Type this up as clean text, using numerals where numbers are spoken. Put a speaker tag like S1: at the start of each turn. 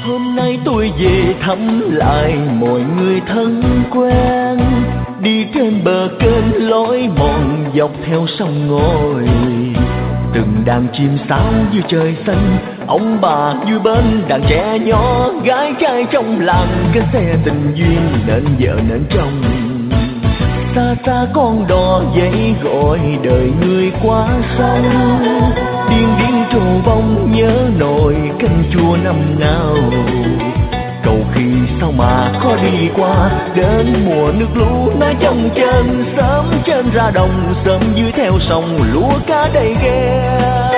S1: Hôm nay tôi về thăm lại mọi người thân quen, đi trên bờ kênh lối mòn dọc theo sông ngòi. Từng đàn chim sáo dưới trời xanh, ông bà vui bên đàn trẻ nhỏ, gái trai trong làng cái xe tình duyên nên vợ nên chồng. Xa xa con đò dãy gọi đời người qua sông, điên điên trù bông nhớ nồi canh chua năm nào. Cầu khi sao mà khó đi qua, đến mùa nước lũ nói trong chân, sớm trên ra đồng sớm dưới theo sông lúa cá đầy ghe.